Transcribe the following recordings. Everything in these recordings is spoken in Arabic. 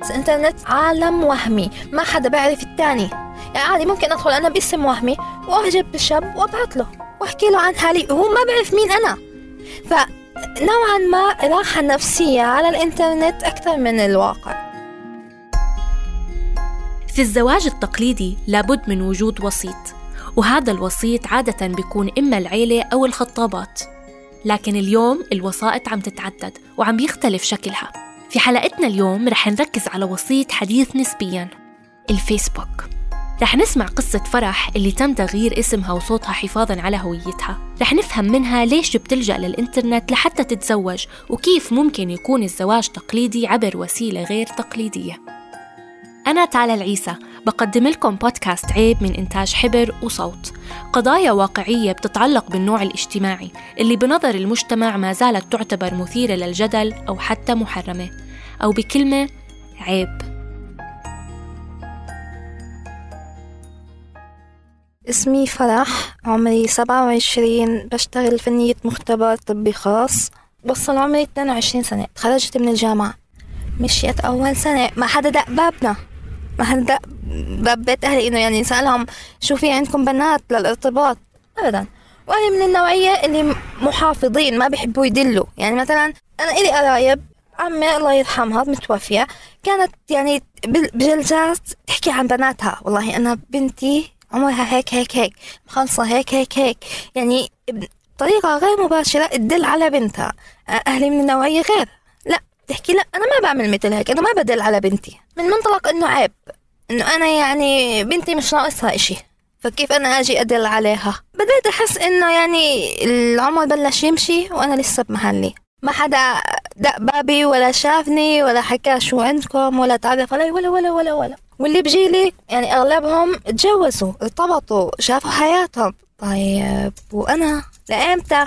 الإنترنت عالم وهمي، ما حدا بيعرف التاني. يعني عادي ممكن أدخل أنا باسم وهمي وأعجب بالشاب وأبعت له وأحكي له عن حالي وهو ما بيعرف مين أنا. فنوعا ما راحة نفسية على الإنترنت أكثر من الواقع. في الزواج التقليدي لابد من وجود وسيط، وهذا الوسيط عادة بيكون إما العيلة أو الخطابات. لكن اليوم الوسائط عم تتعدد وعم بيختلف شكلها. في حلقتنا اليوم رح نركز على وسيط حديث نسبياً، الفيسبوك. رح نسمع قصة فرح اللي تم تغيير اسمها وصوتها حفاظاً على هويتها. رح نفهم منها ليش بتلجأ للإنترنت لحتى تتزوج، وكيف ممكن يكون الزواج تقليدي عبر وسيلة غير تقليدية. أنا تالا العيسى بقدم لكم بودكاست عيب من إنتاج حبر وصوت، قضايا واقعية بتتعلق بالنوع الاجتماعي اللي بنظر المجتمع ما زالت تعتبر مثيرة للجدل أو حتى محرمة، أو بكلمة عيب. اسمي فرح، عمري 27، بشتغل فنية مختبر طبي خاص. وصل عمري 22 سنة، تخرجت من الجامعة. مشيت أول سنة ما حدا دق بابنا، ما حدا دق باب بيت أهلي إنه يعني سألهم شو في عندكم بنات للارتباط، أبدا. وأنا من النوعية اللي محافظين ما بيحبوا يدلوا. يعني مثلا أنا إلي قرايب، عمي الله يرحمها متوفية، كانت يعني بجلسات تحكي عن بناتها، والله أنا بنتي عمرها هيك هيك هيك، مخلصة هيك هيك هيك، يعني بطريقة غير مباشرة تدل على بنتها. أهلي من النوعية غير، لا تحكي لا أنا ما بعمل مثل هيك، أنا ما بدل على بنتي، من منطلق إنه عيب، إنه أنا يعني بنتي مش ناقصها إشي، فكيف أنا أجي أدل عليها. بدأت أحس إنه يعني العمر بلش يمشي وأنا لسه بمحلي، ما حدا دق بابي ولا شافني ولا حكى شو عندكم ولا تعرف علي ولا ولا ولا ولا. واللي بجيلي يعني أغلبهم تجوزوا، ارتبطوا، شافوا حياتهم. طيب وأنا لأمتى؟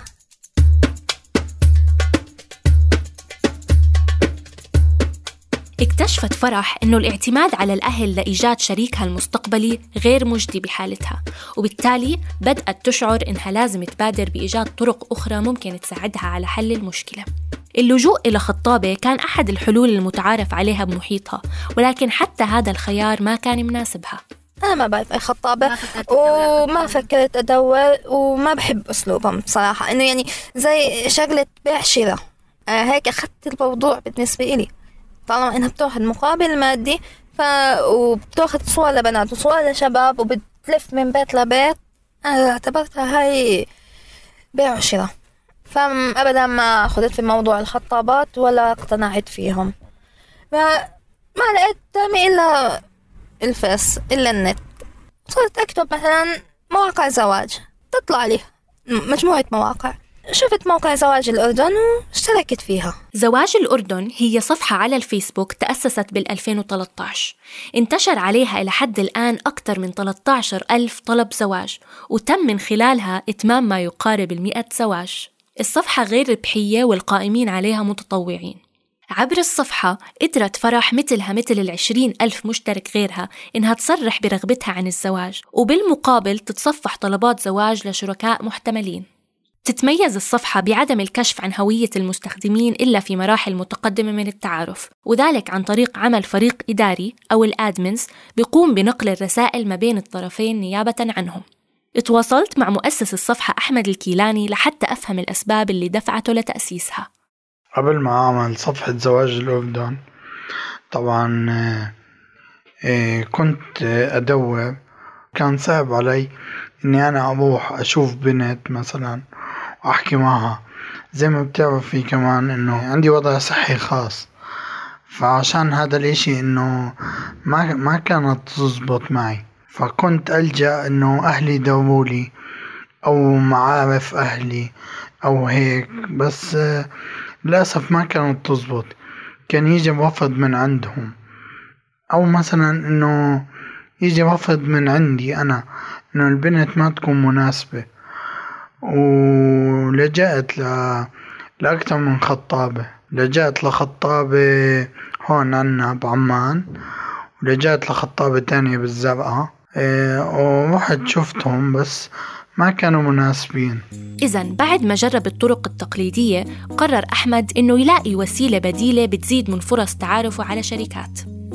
اكتشفت فرح إنه الاعتماد على الأهل لإيجاد شريكها المستقبلي غير مجدي بحالتها، وبالتالي بدأت تشعر إنها لازم تبادر بإيجاد طرق أخرى ممكن تساعدها على حل المشكلة. اللجوء إلى خطابة كان أحد الحلول المتعارف عليها بمحيطها، ولكن حتى هذا الخيار ما كان مناسبها. أنا ما بعرف أي خطابة وما فكرت أدور وما بحب أسلوبهم بصراحة، إنه يعني زي شغلة بيع شراء، هيك أخذت الموضوع بالنسبة إلي. طالما إنها بتاخد مقابل مادي وبتاخد صور لبنات وصور لشباب وبتلف من بيت لبيت، أنا اعتبرتها هاي بيع وشراء. فأبدا ما أخذت في موضوع الخطابات ولا اقتنعت فيهم. ما لقيت قدامي إلا الفيس إلا النت. صرت أكتب مثلا مواقع زواج، تطلع لي مجموعة مواقع. شفت موقع زواج الأردن واشتركت فيها. زواج الأردن هي صفحة على الفيسبوك تأسست بال2013، انتشر عليها إلى حد الآن أكثر من 13,000 طلب زواج، وتم من خلالها إتمام ما يقارب 100 زواج. الصفحة غير ربحية والقائمين عليها متطوعين. عبر الصفحة قدرت فرح مثل 20,000 مشترك غيرها إنها تصرح برغبتها عن الزواج، وبالمقابل تتصفح طلبات زواج لشركاء محتملين. تتميز الصفحة بعدم الكشف عن هوية المستخدمين إلا في مراحل متقدمة من التعارف، وذلك عن طريق عمل فريق إداري أو الأدمنز بيقوم بنقل الرسائل ما بين الطرفين نيابة عنهم. اتواصلت مع مؤسس الصفحة أحمد الكيلاني لحتى أفهم الأسباب اللي دفعته لتأسيسها. قبل ما أعمل صفحة زواج الأردن طبعا كنت أدور، كان صعب علي إني أنا أروح أشوف بنت مثلا وأحكي معها. زي ما بتعرفي كمان إنه عندي وضع صحي خاص، فعشان هذا الاشي إنه ما كانت تزبط معي، فكنت ألجأ إنه أهلي يدورولي أو معارف أهلي أو هيك، بس للأسف ما كانت تزبط. كان يجي رفض من عندهم، أو مثلا إنه يجي رفض من عندي أنا إنه البنت ما تكون مناسبة. ولجأت لأكثر من خطابة، لجأت لخطابة هون عنا بعمان، ولجأت لخطابة تانية بالزرقاء، ورحت شفتهم بس ما كانوا مناسبين. إذن بعد ما جرب الطرق التقليدية قرر أحمد إنه يلاقي وسيلة بديلة بتزيد من فرص تعارفه على شركات.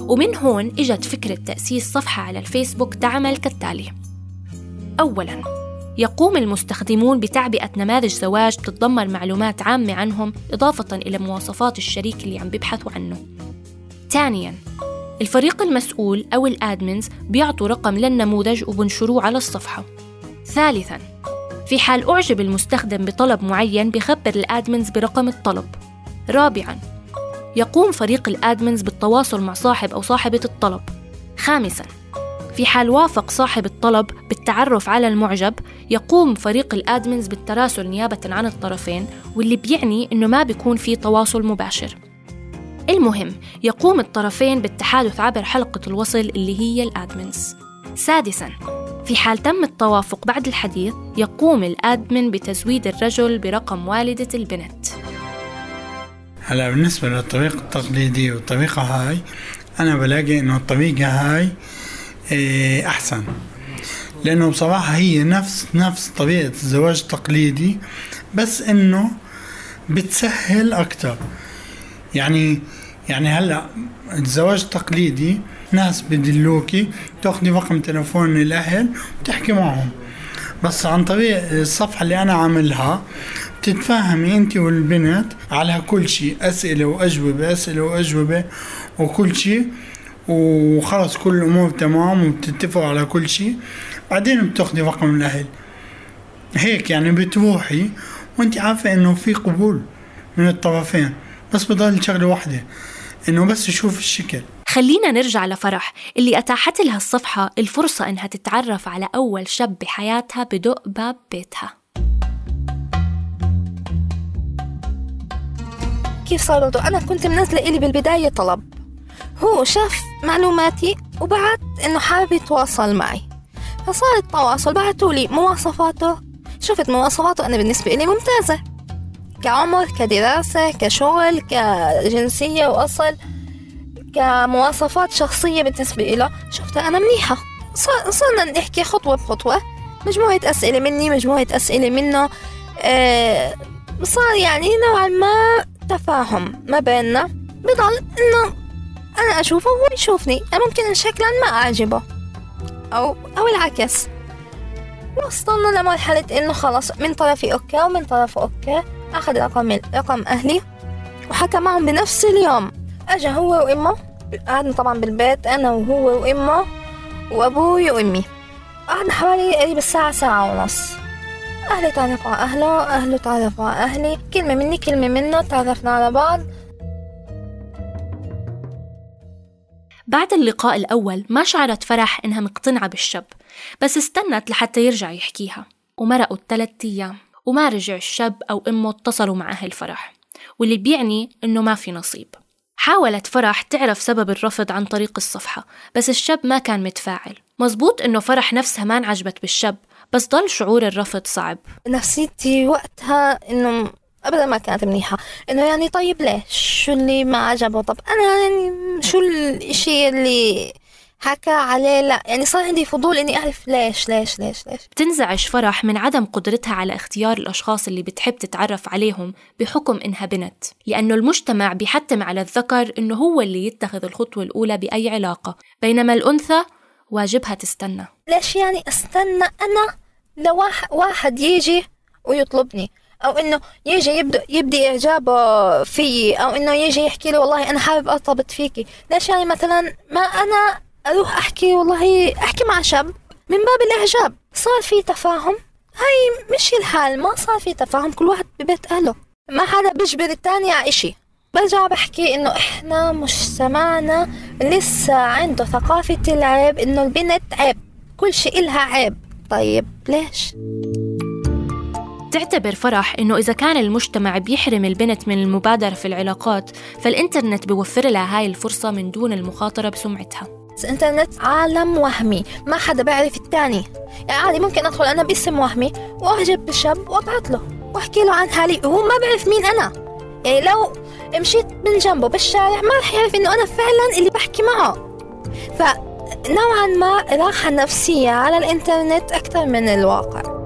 ومن هون إجت فكرة تأسيس صفحة على الفيسبوك تعمل كالتالي. أولاً، يقوم المستخدمون بتعبئة نماذج زواج تتضمن معلومات عامة عنهم إضافة إلى مواصفات الشريك اللي عم بيبحثوا عنه. ثانياً، الفريق المسؤول أو الأدمنز بيعطوا رقم للنموذج وبنشروه على الصفحة. ثالثاً، في حال أعجب المستخدم بطلب معين بيخبر الأدمنز برقم الطلب. رابعاً، يقوم فريق الأدمنز بالتواصل مع صاحب أو صاحبة الطلب. خامساً، في حال وافق صاحب الطلب بالتعرف على المعجب يقوم فريق الأدمنز بالتراسل نيابة عن الطرفين، واللي بيعني إنه ما بيكون في تواصل مباشر. المهم، يقوم الطرفين بالتحادث عبر حلقة الوصل اللي هي الأدمنز. سادساً، في حال تم التوافق بعد الحديث يقوم الأدمن بتزويد الرجل برقم والدة البنت. هلا بالنسبة للطريقة التقليدية والطريقة هاي، أنا بلاقي إنه الطريقة هاي أحسن، لأنه بصراحة هي نفس طريقة الزواج التقليدي، بس إنه بتسهل أكتر. يعني هلا الزواج التقليدي ناس بدلوكي تاخدي رقم تلفون الأهل وتحكي معهم، بس عن طريق الصفحة اللي أنا عاملها تتفاهمي أنت والبنت على كل شيء، أسئلة وأجوبة وكل شيء، وخلص كل الأمور تمام وبتتفقوا على كل شيء. بعدين بتاخدي رقم الأهل هيك، يعني بتروحي وانت عارفة إنه في قبول من الطرفين، بس بضل شغلة واحدة إنه بس يشوف الشكل. خلينا نرجع لفرح اللي أتاحت لها الصفحة الفرصة إنها تتعرف على أول شاب بحياتها بدق باب بيتها. كيف صار؟ أنا كنت منزلة إلي بالبداية طلب، هو شاف معلوماتي وبعت إنه حابب يتواصل معي، فصار التواصل، بعتولي مواصفاته، شفت مواصفاته أنا بالنسبة إلي ممتازة، كعمر، كدراسة، كشغل، كجنسية وأصل، كمواصفات شخصية بالنسبة إله شفتها أنا منيحة. صرنا نحكي خطوة بخطوة، مجموعة أسئلة مني، مجموعة أسئلة منه، صار يعني نوعا ما تفاهم ما بيننا، بضل إنه أنا أشوفه وهو يشوفني، ممكن شكلا ما أعجبه أو العكس. وصلنا لمرحلة إنه خلاص من طرفي أوكي ومن طرفه أوكي، أخذ رقم أهلي وحكى معهم بنفس اليوم. أجا هو وإمه، قعدنا طبعا بالبيت أنا وهو وإمه وأبوي وإمي، قعدنا حوالي قريب الساعة 1.5 ساعة. أهلي تعرفوا على أهله، أهله تعرفوا على أهلي، كلمة مني كلمة منه، تعرفنا على بعض. بعد اللقاء الأول ما شعرت فرح إنها مقتنعة بالشاب، بس استنت لحتى يرجع يحكيها، ومرقوا 3 أيام وما رجع الشاب أو أمه اتصلوا مع أهل فرح، واللي بيعني إنه ما في نصيب. حاولت فرح تعرف سبب الرفض عن طريق الصفحة، بس الشاب ما كان متفاعل. مزبوط إنه فرح نفسها ما انعجبت بالشاب، بس ضل شعور الرفض صعب. نفسيتي وقتها إنه أبدا ما كانت منيحة، إنه يعني طيب ليش؟ شو اللي ما عجبه؟ طب أنا يعني شو الشيء اللي حكى عليه؟ لا يعني صار عندي فضول إني أعرف ليش. تنزعج فرح من عدم قدرتها على اختيار الأشخاص اللي بتحب تتعرف عليهم بحكم إنها بنت، لأنه المجتمع بيحتم على الذكر إنه هو اللي يتخذ الخطوة الأولى بأي علاقة، بينما الأنثى واجبها تستنى. ليش يعني أستنى أنا لو واحد يجي ويطلبني، أو إنه يجي يبدي إعجابه فيي، أو إنه يجي يحكي لي والله أنا حابب أرتبط فيكي؟ ليش يعني مثلا ما أنا أروح أحكي مع شاب من باب الإعجاب؟ صار في تفاهم، هاي مش الحال، ما صار في تفاهم، كل واحد ببيت أهله، ما حدا بيجبر التاني على إشي. برجع بحكي إنه إحنا مجتمعنا لسه عنده ثقافة العيب، إنه البنت عيب، كل شيء إلها عيب. طيب ليش؟ تعتبر فرح إنه إذا كان المجتمع بيحرم البنت من المبادرة في العلاقات، فالإنترنت بيوفر لها هاي الفرصة من دون المخاطرة بسمعتها. الإنترنت عالم وهمي، ما حدا بيعرف التاني، يعني عادي ممكن أدخل أنا باسم وهمي وأعجب بالشاب وأبعت له وأحكي له عن حالي، وهو ما بيعرف مين أنا. يعني لو مشيت من جنبه بالشارع ما رح يعرف إنه أنا فعلا اللي بحكي معه. فنوعا ما راحة نفسية على الإنترنت أكثر من الواقع.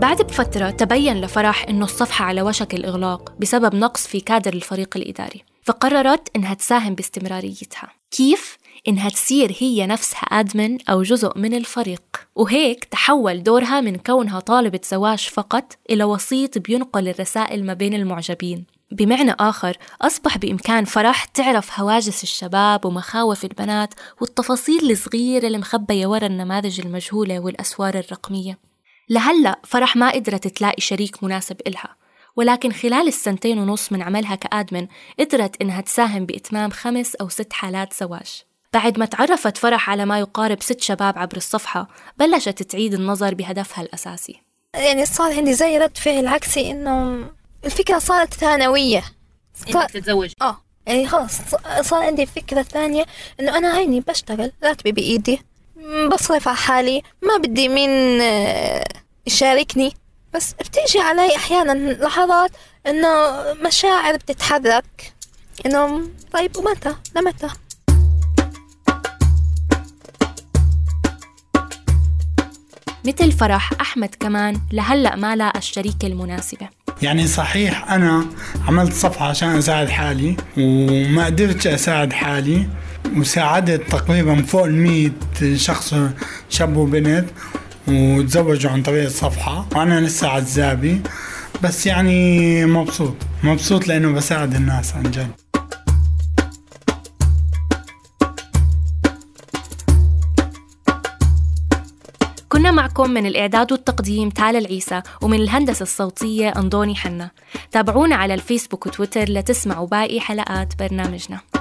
بعد بفترة تبين لفرح إنه الصفحة على وشك الإغلاق بسبب نقص في كادر الفريق الإداري، فقررت إنها تساهم باستمراريتها. كيف؟ إنها تصير هي نفسها أدمن أو جزء من الفريق، وهيك تحول دورها من كونها طالبة زواج فقط إلى وسيط بينقل الرسائل ما بين المعجبين. بمعنى آخر، أصبح بإمكان فرح تعرف هواجس الشباب ومخاوف البنات والتفاصيل الصغيرة المخبية وراء النماذج المجهولة والأسوار الرقمية. لهلأ فرح ما قدرت تلاقي شريك مناسب إلها، ولكن خلال 2.5 سنين من عملها كآدمن قدرت إنها تساهم بإتمام 5 أو 6 حالات زواج. بعد ما تعرفت فرح على ما يقارب 6 شباب عبر الصفحة، بلشت تعيد النظر بهدفها الأساسي. يعني صار عندي زي رد فعل عكسي، إنه الفكرة صارت ثانوية. إنك تتزوج؟ يعني خلاص صار عندي فكرة ثانية، إنه أنا عيني بشتغل، راتبي بإيدي، بصرف على حالي، ما بدي مين يشاركني. بس بتيجي علي أحيانا لحظات إنه مشاعر بتتحرك، إنه طيب ومتى لمتى. مثل فرح، أحمد كمان لهلأ ما لاقى الشريكة المناسبة. يعني صحيح أنا عملت صفحة عشان أساعد حالي وما قدرت أساعد حالي، وساعدت تقريبا فوق 100 شخص، شاب وبنت، وتزوجوا عن طريق الصفحة، وأنا لسه عزابي. بس يعني مبسوط لأنه بساعد الناس عن جد. كنا معكم من الإعداد والتقديم تالا العيسى، ومن الهندسة الصوتية أنضوني حنا. تابعونا على الفيسبوك وتويتر لتسمعوا باقي حلقات برنامجنا.